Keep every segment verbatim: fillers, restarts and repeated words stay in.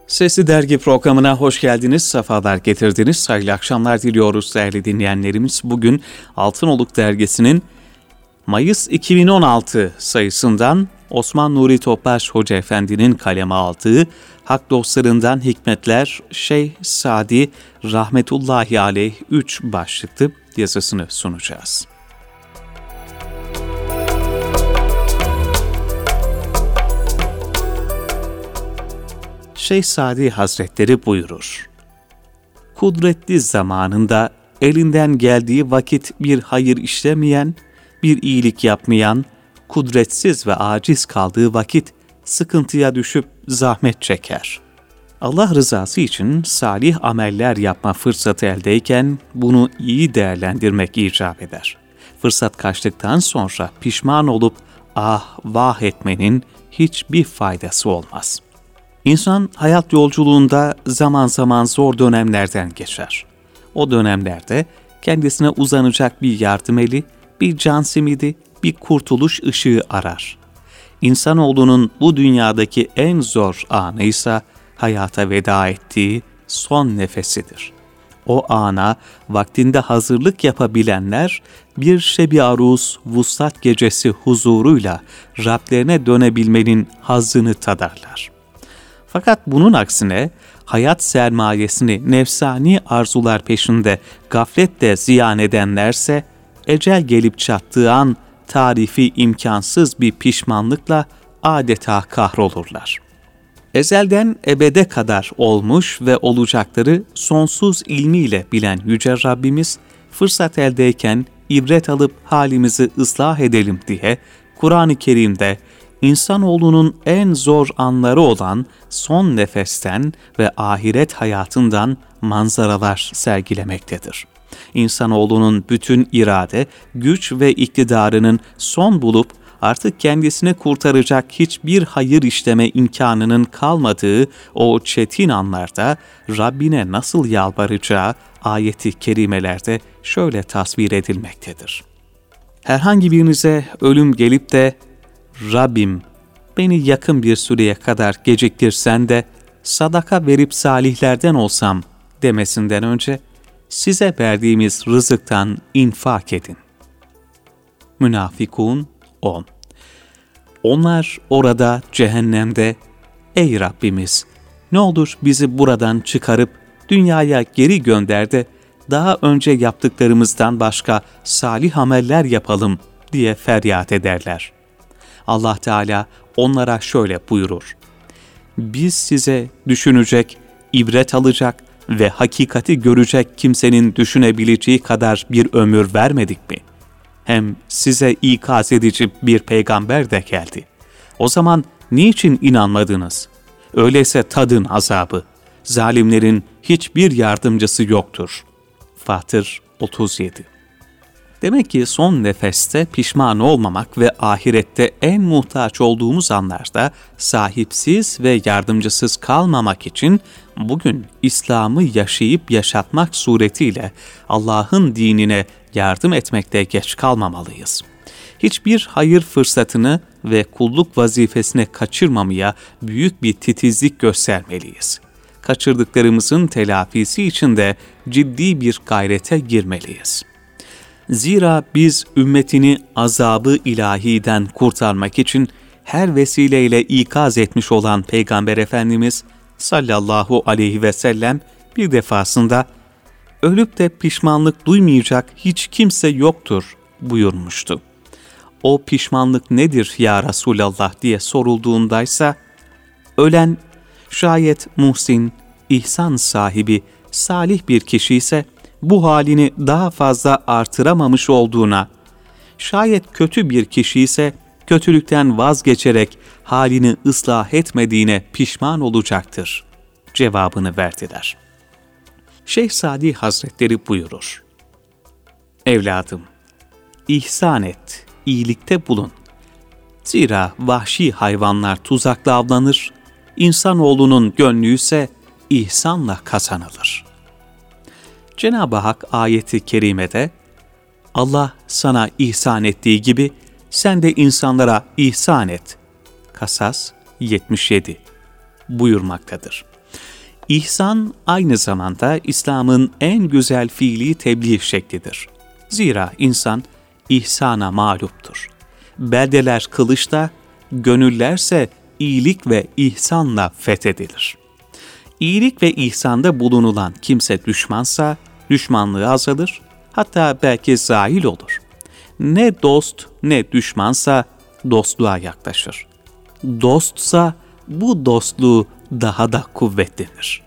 Sesli Dergi programına hoş geldiniz, sefalar getirdiniz. Hayırlı akşamlar diliyoruz değerli dinleyenlerimiz. Bugün Altınoluk Dergisi'nin Mayıs iki bin on altı sayısından Osman Nuri Topbaş Hoca Efendi'nin kaleme aldığı Hak Dostlarından Hikmetler Şeyh Sadi Rahmetullahi Aleyh üç başlıklı yazısını sunacağız. Şeyh Sadi Hazretleri buyurur: Kudretli zamanında elinden geldiği vakit bir hayır işlemeyen, bir iyilik yapmayan, kudretsiz ve aciz kaldığı vakit sıkıntıya düşüp zahmet çeker. Allah rızası için salih ameller yapma fırsatı eldeyken bunu iyi değerlendirmek icap eder. Fırsat kaçtıktan sonra pişman olup ah vah etmenin hiçbir faydası olmaz. İnsan hayat yolculuğunda zaman zaman zor dönemlerden geçer. O dönemlerde kendisine uzanacak bir yardım eli, bir can simidi, bir kurtuluş ışığı arar. İnsanoğlunun bu dünyadaki en zor anı ise hayata veda ettiği son nefesidir. O ana vaktinde hazırlık yapabilenler bir şebi aruz vuslat gecesi huzuruyla Rablerine dönebilmenin hazzını tadarlar. Fakat bunun aksine hayat sermayesini nefsani arzular peşinde gafletle ziyan edenlerse ecel gelip çattığı an tarifi imkansız bir pişmanlıkla adeta kahrolurlar. Ezelden ebede kadar olmuş ve olacakları sonsuz ilmiyle bilen Yüce Rabbimiz fırsat eldeyken ibret alıp halimizi ıslah edelim diye Kur'an-ı Kerim'de İnsanoğlunun en zor anları olan son nefesten ve ahiret hayatından manzaralar sergilemektedir. İnsanoğlunun bütün irade, güç ve iktidarının son bulup artık kendisini kurtaracak hiçbir hayır işleme imkanının kalmadığı o çetin anlarda Rabbine nasıl yalvaracağı ayeti kerimelerde şöyle tasvir edilmektedir. Herhangi birinize ölüm gelip de Rabbim beni yakın bir süreye kadar geciktirsen de sadaka verip salihlerden olsam demesinden önce size verdiğimiz rızıktan infak edin. Münafikun on. Onlar orada cehennemde, ey Rabbimiz ne olur bizi buradan çıkarıp dünyaya geri gönder de daha önce yaptıklarımızdan başka salih ameller yapalım diye feryat ederler. Allah Teala onlara şöyle buyurur: Biz size düşünecek, ibret alacak ve hakikati görecek kimsenin düşünebileceği kadar bir ömür vermedik mi? Hem size ikaz edici bir peygamber de geldi. O zaman niçin inanmadınız? Öyleyse tadın azabı. Zalimlerin hiçbir yardımcısı yoktur. Fatır otuz yedi. Demek ki son nefeste pişman olmamak ve ahirette en muhtaç olduğumuz anlarda sahipsiz ve yardımcısız kalmamak için bugün İslam'ı yaşayıp yaşatmak suretiyle Allah'ın dinine yardım etmekte geç kalmamalıyız. Hiçbir hayır fırsatını ve kulluk vazifesini kaçırmamaya büyük bir titizlik göstermeliyiz. Kaçırdıklarımızın telafisi için de ciddi bir gayrete girmeliyiz. Zira biz ümmetini azabı ilahiden kurtarmak için her vesileyle ikaz etmiş olan Peygamber Efendimiz sallallahu aleyhi ve sellem bir defasında ölüp de pişmanlık duymayacak hiç kimse yoktur buyurmuştu. O pişmanlık nedir ya Resulallah diye sorulduğundaysa ölen şayet muhsin, ihsan sahibi, salih bir kişi ise bu halini daha fazla artıramamış olduğuna, şayet kötü bir kişi ise kötülükten vazgeçerek halini ıslah etmediğine pişman olacaktır cevabını verdiler. Şeyh Sadi Hazretleri buyurur: Evladım, ihsan et, iyilikte bulun. Zira vahşi hayvanlar tuzakla avlanır, insanoğlunun gönlü ise ihsanla kazanılır. Cenab-ı Hak ayeti kerimede Allah sana ihsan ettiği gibi sen de insanlara ihsan et. Kasas yetmiş yedi buyurmaktadır. İhsan aynı zamanda İslam'ın en güzel fiili tebliğ şeklidir. Zira insan ihsana mağluptur. Beldeler kılıçla, gönüllerse iyilik ve ihsanla fethedilir. İyilik ve ihsanda bulunulan kimse düşmansa düşmanlığı azalır, hatta belki zahil olur. Ne dost ne düşmansa dostluğa yaklaşır. Dostsa bu dostluğu daha da kuvvetlenir.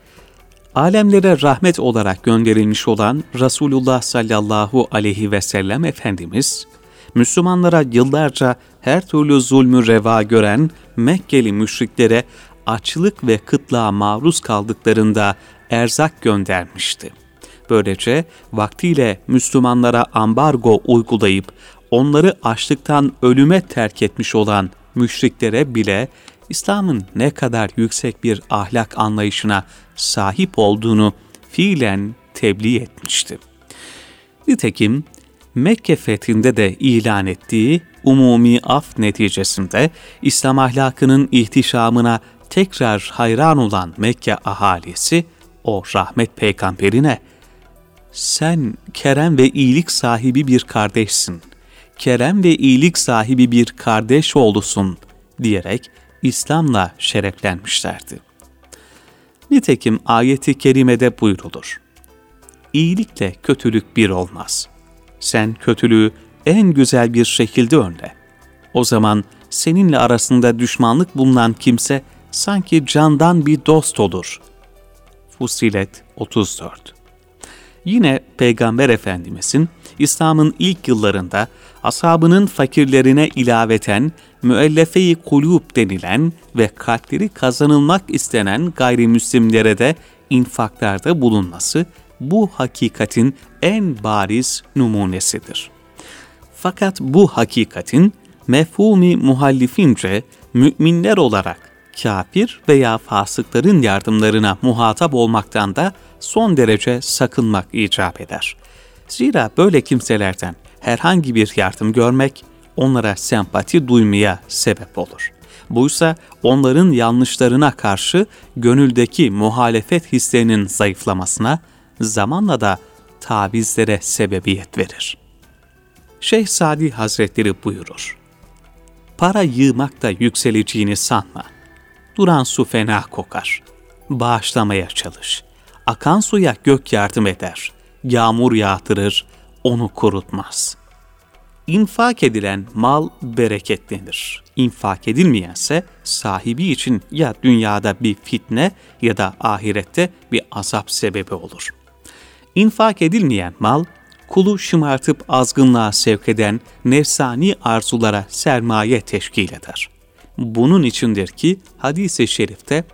Alemlere rahmet olarak gönderilmiş olan Resulullah sallallahu aleyhi ve sellem Efendimiz, Müslümanlara yıllarca her türlü zulmü reva gören Mekkeli müşriklere açlık ve kıtlığa maruz kaldıklarında erzak göndermişti. Böylece vaktiyle Müslümanlara ambargo uygulayıp onları açlıktan ölüme terk etmiş olan müşriklere bile İslam'ın ne kadar yüksek bir ahlak anlayışına sahip olduğunu fiilen tebliğ etmişti. Nitekim Mekke fethinde de ilan ettiği umumi af neticesinde İslam ahlakının ihtişamına tekrar hayran olan Mekke ahalisi o rahmet peygamberine "Sen kerem ve iyilik sahibi bir kardeşsin, kerem ve iyilik sahibi bir kardeş oğlusun" diyerek İslam'la şereflenmişlerdi. Nitekim ayet-i kerimede buyrulur: İyilikle kötülük bir olmaz. Sen kötülüğü en güzel bir şekilde önle. O zaman seninle arasında düşmanlık bulunan kimse sanki candan bir dost olur. Fussilet otuz dört. Yine Peygamber Efendimizin İslam'ın ilk yıllarında ashabının fakirlerine ilaveten müellefe-i kulûb denilen ve kalpleri kazanılmak istenen gayrimüslimlere de infaklarda bulunması bu hakikatin en bariz numunesidir. Fakat bu hakikatin mefhumi muhallifince müminler olarak kafir veya fasıkların yardımlarına muhatap olmaktan da son derece sakınmak icap eder. Zira böyle kimselerden herhangi bir yardım görmek onlara sempati duymaya sebep olur. Buysa onların yanlışlarına karşı gönüldeki muhalefet hislerinin zayıflamasına, zamanla da tavizlere sebebiyet verir. Şeyh Sadi Hazretleri buyurur: Para yığmakta yükseleceğini sanma. Duran su fena kokar. Bağışlamaya çalış. Akan suya gök yardım eder. Yağmur yağdırır, onu kurutmaz. İnfak edilen mal bereketlenir. İnfak edilmeyense sahibi için ya dünyada bir fitne ya da ahirette bir azap sebebi olur. İnfak edilmeyen mal, kulu şımartıp azgınlığa sevk eden nefsani arzulara sermaye teşkil eder. Bunun içindir ki hadis-i şerifte,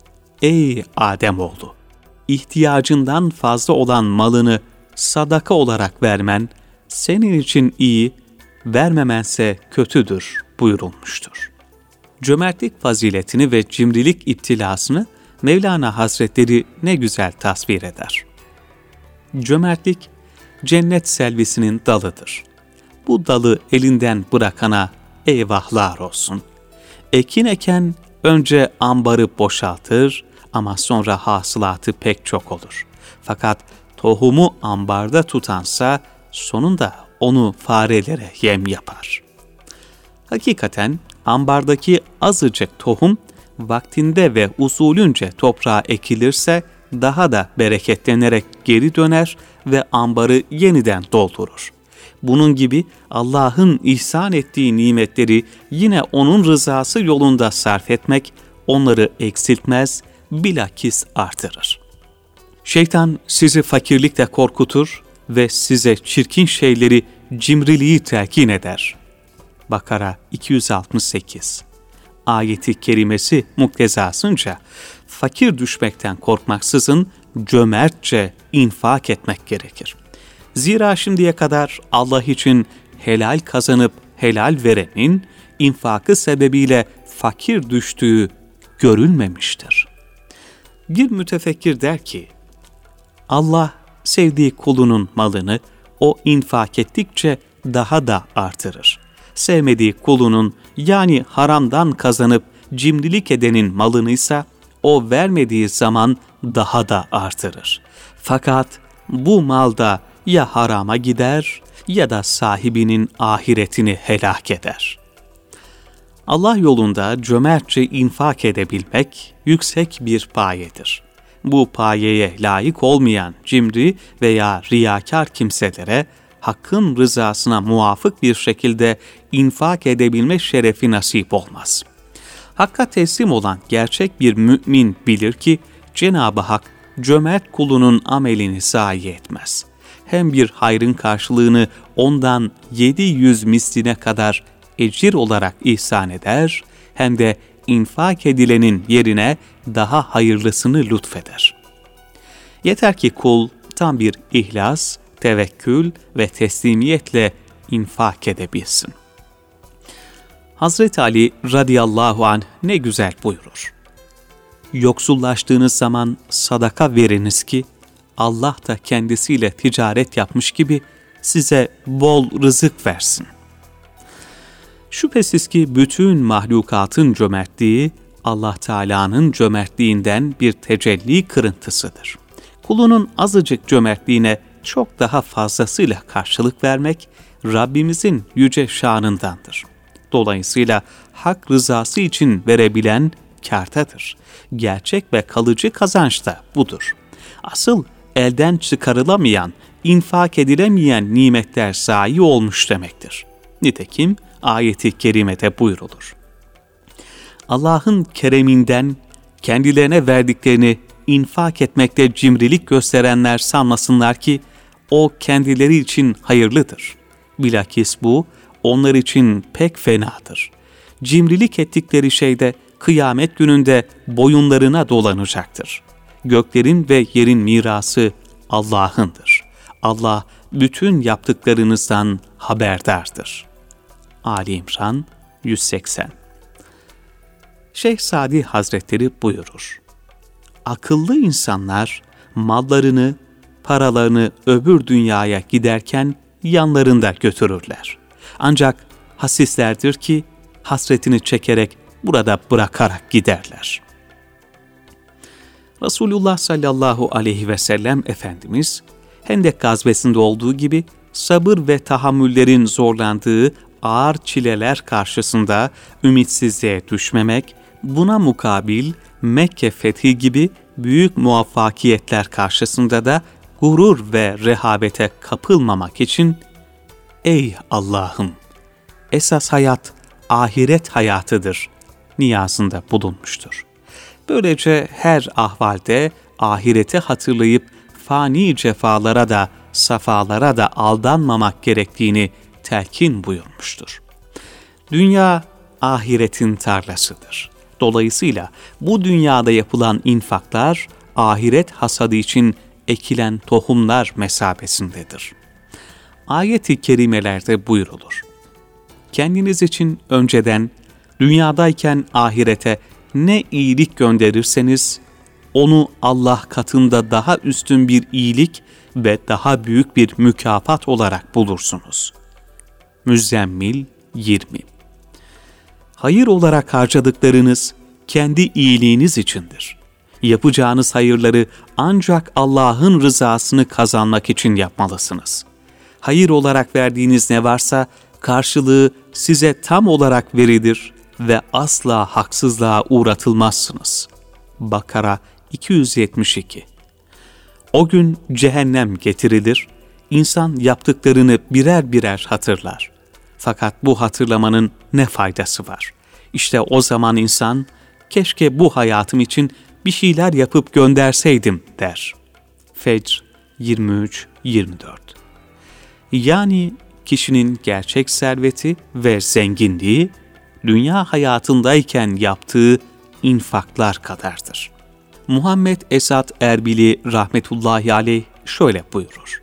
"Ey Ademoğlu, ihtiyacından fazla olan malını sadaka olarak vermen, senin için iyi, vermemense kötüdür" buyurulmuştur. Cömertlik faziletini ve cimrilik iptilasını Mevlana Hazretleri ne güzel tasvir eder. Cömertlik, cennet selvisinin dalıdır. Bu dalı elinden bırakana eyvahlar olsun. Ekin eken önce ambarı boşaltır ama sonra hasılatı pek çok olur. Fakat tohumu ambarda tutansa sonunda onu farelere yem yapar. Hakikaten ambardaki azıcık tohum vaktinde ve usulünce toprağa ekilirse daha da bereketlenerek geri döner ve ambarı yeniden doldurur. Bunun gibi Allah'ın ihsan ettiği nimetleri yine O'nun rızası yolunda sarf etmek onları eksiltmez, bilakis artırır. Şeytan sizi fakirlikle korkutur ve size çirkin şeyleri, cimriliği telkin eder. Bakara iki yüz altmış sekiz. Ayeti kerimesi muktezasınca fakir düşmekten korkmaksızın cömertçe infak etmek gerekir. Zira şimdiye kadar Allah için helal kazanıp helal verenin infakı sebebiyle fakir düştüğü görülmemiştir. Bir mütefekkir der ki, Allah sevdiği kulunun malını o infak ettikçe daha da artırır. Sevmediği kulunun yani haramdan kazanıp cimrilik edenin malınıysa o vermediği zaman daha da artırır. Fakat bu mal da ya harama gider ya da sahibinin ahiretini helak eder. Allah yolunda cömertçe infak edebilmek yüksek bir payedir. Bu payeye layık olmayan cimri veya riyakar kimselere Hakk'ın rızasına muvafık bir şekilde infak edebilme şerefi nasip olmaz. Hakk'a teslim olan gerçek bir mümin bilir ki Cenab-ı Hak cömert kulunun amelini zayi etmez. Hem bir hayrın karşılığını ondan yedi yüz misline kadar ecir olarak ihsan eder, hem de infak edilenin yerine daha hayırlısını lütfeder. Yeter ki kul tam bir ihlas, tevekkül ve teslimiyetle infak edebilsin. Hazreti Ali radıyallahu anh ne güzel buyurur. Yoksullaştığınız zaman sadaka veriniz ki Allah da kendisiyle ticaret yapmış gibi size bol rızık versin. Şüphesiz ki bütün mahlukatın cömertliği Allah Teala'nın cömertliğinden bir tecelli kırıntısıdır. Kulunun azıcık cömertliğine çok daha fazlasıyla karşılık vermek Rabbimizin yüce şanındandır. Dolayısıyla hak rızası için verebilen kârtadır. Gerçek ve kalıcı kazanç da budur. Asıl elden çıkarılamayan, infak edilemeyen nimetler zayi olmuş demektir. Nitekim ayeti kerimede buyrulur. Allah'ın kereminden kendilerine verdiklerini infak etmekte cimrilik gösterenler sanmasınlar ki o kendileri için hayırlıdır. Bilakis bu onlar için pek fenadır. Cimrilik ettikleri şey de kıyamet gününde boyunlarına dolanacaktır. Göklerin ve yerin mirası Allah'ındır. Allah bütün yaptıklarınızdan haberdardır. Ali İmran yüz seksen. Şeyh Sadi Hazretleri buyurur. Akıllı insanlar mallarını, paralarını öbür dünyaya giderken yanlarında götürürler. Ancak hasislerdir ki hasretini çekerek burada bırakarak giderler. Resulullah sallallahu aleyhi ve sellem Efendimiz, Hendek gazvesinde olduğu gibi sabır ve tahammüllerin zorlandığı ağır çileler karşısında ümitsizliğe düşmemek, buna mukabil Mekke fethi gibi büyük muvaffakiyetler karşısında da gurur ve rehavete kapılmamak için "Ey Allah'ım, esas hayat ahiret hayatıdır" niyazında bulunmuştur. Böylece her ahvalde ahireti hatırlayıp fani cefalara da safalara da aldanmamak gerektiğini telkin buyurmuştur. Dünya ahiretin tarlasıdır. Dolayısıyla bu dünyada yapılan infaklar ahiret hasadı için ekilen tohumlar mesabesindedir. Ayet-i kerimelerde buyrulur. Kendiniz için önceden dünyadayken ahirete ne iyilik gönderirseniz onu Allah katında daha üstün bir iyilik ve daha büyük bir mükafat olarak bulursunuz. Müzzemmil yirmi. Hayır olarak harcadıklarınız kendi iyiliğiniz içindir. Yapacağınız hayırları ancak Allah'ın rızasını kazanmak için yapmalısınız. Hayır olarak verdiğiniz ne varsa karşılığı size tam olarak verilir ve asla haksızlığa uğratılmazsınız. Bakara iki yüz yetmiş iki. O gün cehennem getirilir, insan yaptıklarını birer birer hatırlar. Fakat bu hatırlamanın ne faydası var? İşte o zaman insan, keşke bu hayatım için bir şeyler yapıp gönderseydim der. Fecr yirmi üç yirmi dört. Yani kişinin gerçek serveti ve zenginliği, dünya hayatındayken yaptığı infaklar kadardır. Muhammed Esad Erbili rahmetullahi aleyh şöyle buyurur.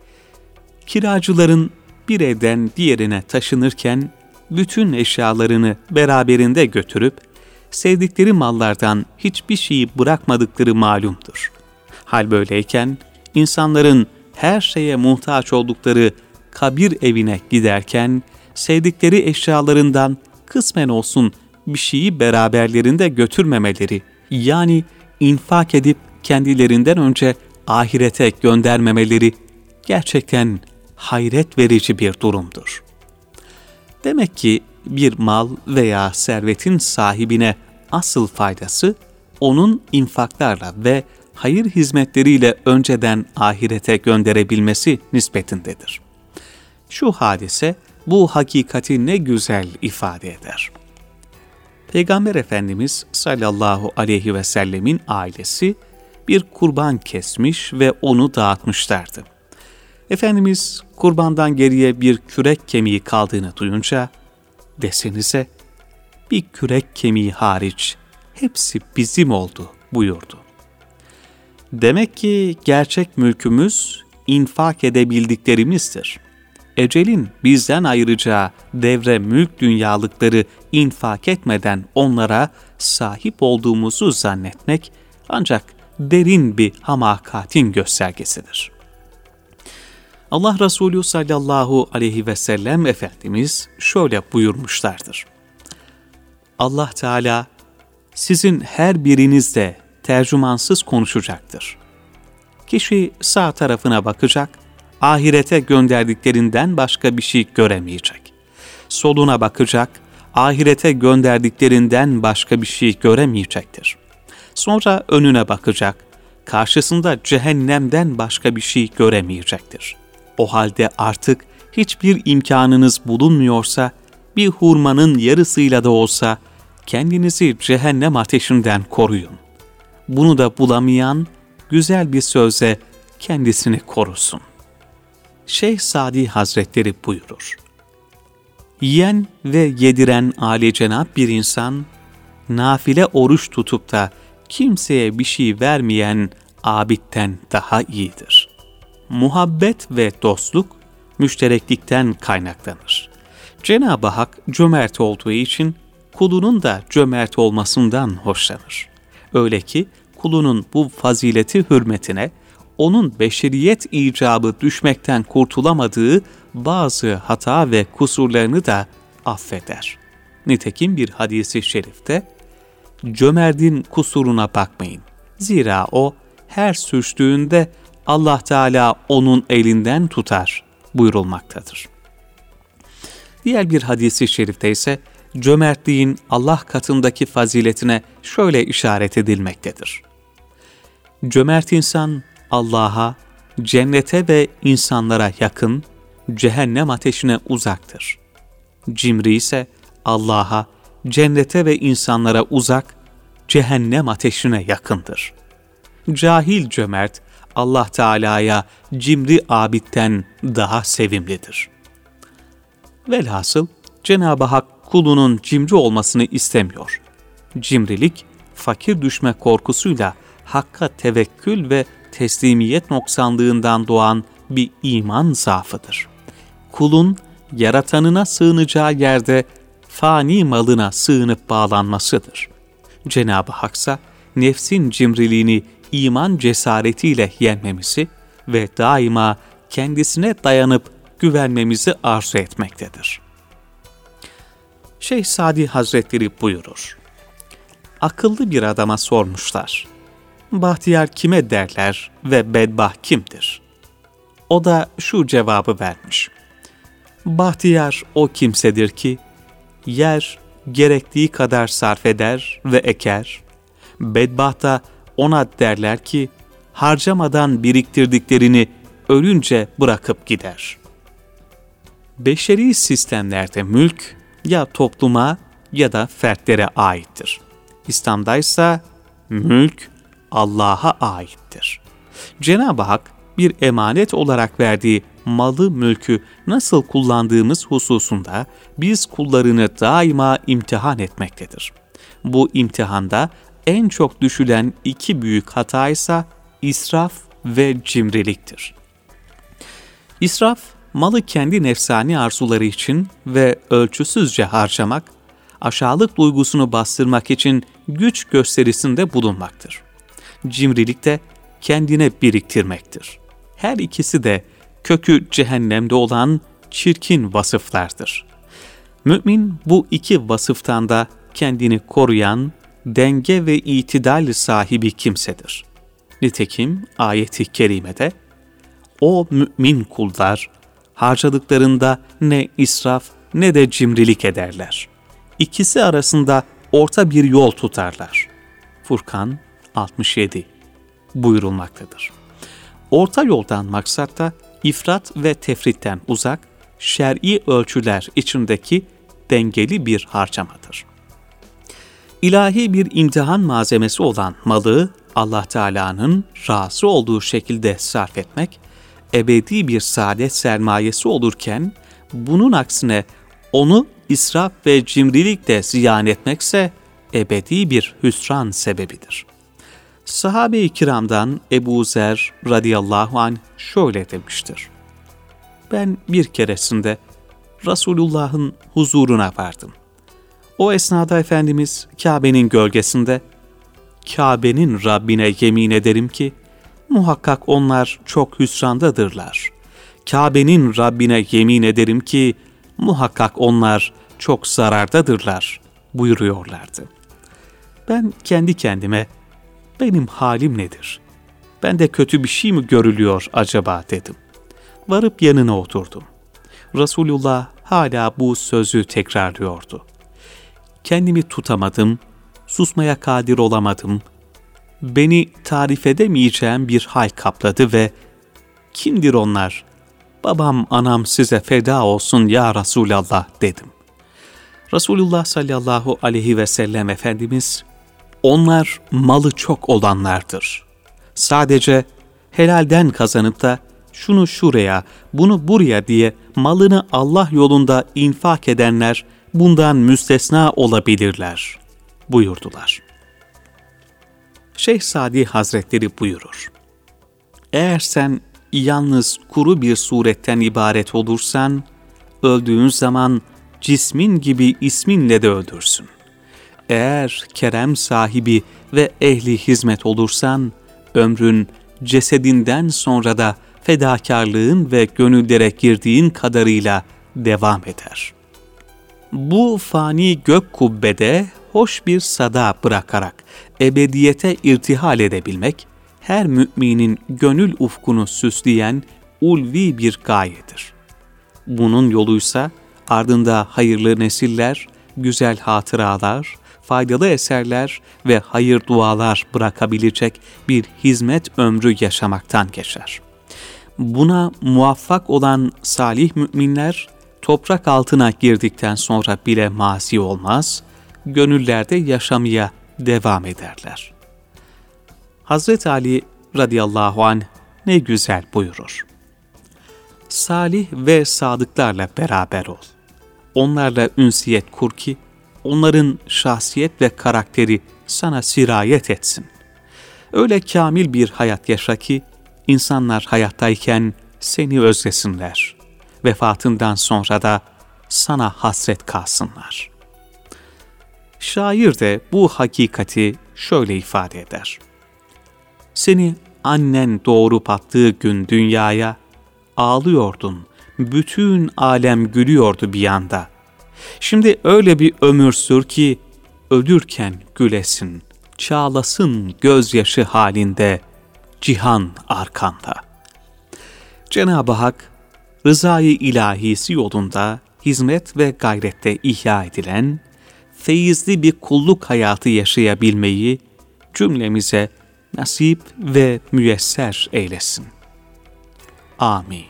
Kiracıların bir evden diğerine taşınırken bütün eşyalarını beraberinde götürüp sevdikleri mallardan hiçbir şeyi bırakmadıkları malumdur. Hal böyleyken insanların her şeye muhtaç oldukları kabir evine giderken sevdikleri eşyalarından kısmen olsun bir şeyi beraberlerinde götürmemeleri, yani infak edip kendilerinden önce ahirete göndermemeleri gerçekten hayret verici bir durumdur. Demek ki bir mal veya servetin sahibine asıl faydası, onun infaklarla ve hayır hizmetleriyle önceden ahirete gönderebilmesi nispetindedir. Şu hadise bu hakikati ne güzel ifade eder. Peygamber Efendimiz sallallahu aleyhi ve sellemin ailesi bir kurban kesmiş ve onu dağıtmışlardı. Efendimiz kurbandan geriye bir kürek kemiği kaldığını duyunca, desenize bir kürek kemiği hariç hepsi bizim oldu buyurdu. Demek ki gerçek mülkümüz infak edebildiklerimizdir. Ecelin bizden ayıracağı devre mülk dünyalıkları infak etmeden onlara sahip olduğumuzu zannetmek ancak derin bir hamakatin göstergesidir. Allah Resulü sallallahu aleyhi ve sellem Efendimiz şöyle buyurmuşlardır. Allah Teala sizin her birinizde tercümansız konuşacaktır. Kişi sağ tarafına bakacak, ahirete gönderdiklerinden başka bir şey göremeyecek. Soluna bakacak, ahirete gönderdiklerinden başka bir şey göremeyecektir. Sonra önüne bakacak, karşısında cehennemden başka bir şey göremeyecektir. O halde artık hiçbir imkanınız bulunmuyorsa, bir hurmanın yarısıyla da olsa kendinizi cehennem ateşinden koruyun. Bunu da bulamayan güzel bir sözle kendisini korusun. Şeyh Sadi Hazretleri buyurur. Yiyen ve yediren âlicenab bir insan, nafile oruç tutup da kimseye bir şey vermeyen abidden daha iyidir. Muhabbet ve dostluk müştereklikten kaynaklanır. Cenab-ı Hak cömert olduğu için kulunun da cömert olmasından hoşlanır. Öyle ki kulunun bu fazileti hürmetine onun beşeriyet icabı düşmekten kurtulamadığı bazı hata ve kusurlarını da affeder. Nitekim bir hadis-i şerifte, cömertin kusuruna bakmayın. Zira o her suçtuğunda Allah Teala onun elinden tutar buyurulmaktadır. Diğer bir hadis-i şerifte ise cömertliğin Allah katındaki faziletine şöyle işaret edilmektedir. Cömert insan Allah'a, cennete ve insanlara yakın, cehennem ateşine uzaktır. Cimri ise Allah'a, cennete ve insanlara uzak, cehennem ateşine yakındır. Cahil cömert, Allah Teala'ya cimri abidden daha sevimlidir. Velhasıl Cenab-ı Hak kulunun cimri olmasını istemiyor. Cimrilik, fakir düşme korkusuyla Hakk'a tevekkül ve teslimiyet noksanlığından doğan bir iman zaafıdır. Kulun yaratanına sığınacağı yerde fani malına sığınıp bağlanmasıdır. Cenab-ı Hak'sa nefsin cimriliğini iman cesaretiyle yenmemizi ve daima kendisine dayanıp güvenmemizi arzu etmektedir. Şeyh Sadi Hazretleri buyurur. Akıllı bir adama sormuşlar. Bahtiyar kime derler ve bedbaht kimdir? O da şu cevabı vermiş. Bahtiyar o kimsedir ki, yer gerektiği kadar sarf eder ve eker. Bedbaht da ona derler ki, harcamadan biriktirdiklerini ölünce bırakıp gider. Beşeri sistemlerde mülk ya topluma ya da fertlere aittir. İslam'daysa mülk Allah'a aittir. Cenab-ı Hak bir emanet olarak verdiği malı mülkü nasıl kullandığımız hususunda biz kullarını daima imtihan etmektedir. Bu imtihanda en çok düşülen iki büyük hata ise israf ve cimriliktir. İsraf, malı kendi nefsani arzuları için ve ölçüsüzce harcamak, aşağılık duygusunu bastırmak için güç gösterisinde bulunmaktır. Cimrilik de kendine biriktirmektir. Her ikisi de kökü cehennemde olan çirkin vasıflardır. Mümin bu iki vasıftan da kendini koruyan, denge ve itidal sahibi kimsedir. Nitekim ayet-i kerimede, o mümin kullar, harcadıklarında ne israf ne de cimrilik ederler. İkisi arasında orta bir yol tutarlar. Furkan altmış yedi buyurulmaktadır. Orta yoldan maksat da ifrat ve tefritten uzak, şer'i ölçüler içindeki dengeli bir harcamadır. İlahi bir imtihan malzemesi olan malı Allah Teala'nın razı olduğu şekilde sarf etmek, ebedi bir saadet sermayesi olurken, bunun aksine onu israf ve cimrilikle ziyan etmekse ebedi bir hüsran sebebidir. Sahabe-i kiramdan Ebu Zer radıyallahu anh şöyle demiştir. Ben bir keresinde Resulullah'ın huzuruna vardım. O esnada Efendimiz Kabe'nin gölgesinde, Kabe'nin Rabbine yemin ederim ki, muhakkak onlar çok hüsrandadırlar. Kabe'nin Rabbine yemin ederim ki, muhakkak onlar çok zarardadırlar buyuruyorlardı. Ben kendi kendime, benim halim nedir? Bende kötü bir şey mi görülüyor acaba dedim. Varıp yanına oturdum. Resulullah hala bu sözü tekrarlıyordu. Kendimi tutamadım, susmaya kadir olamadım. Beni tarif edemeyeceğim bir hal kapladı ve kimdir onlar? Babam, anam size feda olsun ya Resulallah dedim. Resulullah sallallahu aleyhi ve sellem Efendimiz, onlar malı çok olanlardır. Sadece helalden kazanıp da şunu şuraya, bunu buraya diye malını Allah yolunda infak edenler bundan müstesna olabilirler buyurdular. Şeyh Sadi Hazretleri buyurur. Eğer sen yalnız kuru bir suretten ibaret olursan, öldüğün zaman cismin gibi isminle de öldürsün. Eğer kerem sahibi ve ehli hizmet olursan, ömrün cesedinden sonra da fedakarlığın ve gönüllere girdiğin kadarıyla devam eder. Bu fani gök kubbede hoş bir sada bırakarak ebediyete irtihal edebilmek, her müminin gönül ufkunu süsleyen ulvi bir gayedir. Bunun yoluysa ardında hayırlı nesiller, güzel hatıralar, faydalı eserler ve hayır dualar bırakabilecek bir hizmet ömrü yaşamaktan geçer. Buna muvaffak olan salih müminler, toprak altına girdikten sonra bile masi olmaz, gönüllerde yaşamaya devam ederler. Hazreti Ali radıyallahu anh ne güzel buyurur. Salih ve sadıklarla beraber ol. Onlarla ünsiyet kur ki, onların şahsiyet ve karakteri sana sirayet etsin. Öyle kamil bir hayat yaşa ki, insanlar hayattayken seni özlesinler. Vefatından sonra da sana hasret kalsınlar. Şair de bu hakikati şöyle ifade eder. Seni annen doğurup attığı gün dünyaya, ağlıyordun, bütün alem gülüyordu bir yanda. Şimdi öyle bir ömür sür ki, ölürken gülesin, çağlasın gözyaşı halinde, cihan arkanda. Cenab-ı Hak, rızayı ilahisi yolunda hizmet ve gayrette ihya edilen, feyizli bir kulluk hayatı yaşayabilmeyi cümlemize nasip ve müyesser eylesin. Amin.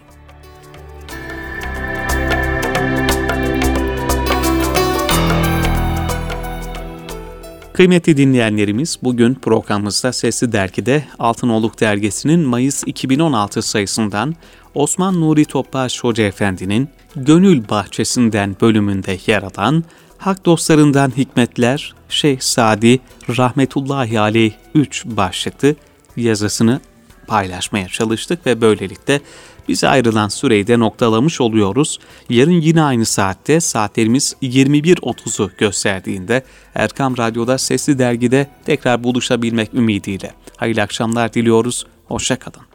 Kıymetli dinleyenlerimiz, bugün programımızda Sesli Dergi'de Altınoluk Dergisi'nin Mayıs iki bin on altı sayısından Osman Nuri Topbaş Hoca Efendi'nin Gönül Bahçesinden bölümünde yer alan Hak Dostlarından Hikmetler Şeyh Sadi Rahmetullahi Aleyh üç başlıklı yazısını paylaşmaya çalıştık ve böylelikle bize ayrılan süreyi de noktalamış oluyoruz. Yarın yine aynı saatte, saatlerimiz yirmi bir otuzu gösterdiğinde Erkam Radyo'da Sesli Dergi'de tekrar buluşabilmek ümidiyle. Hayırlı akşamlar diliyoruz, hoşça kalın.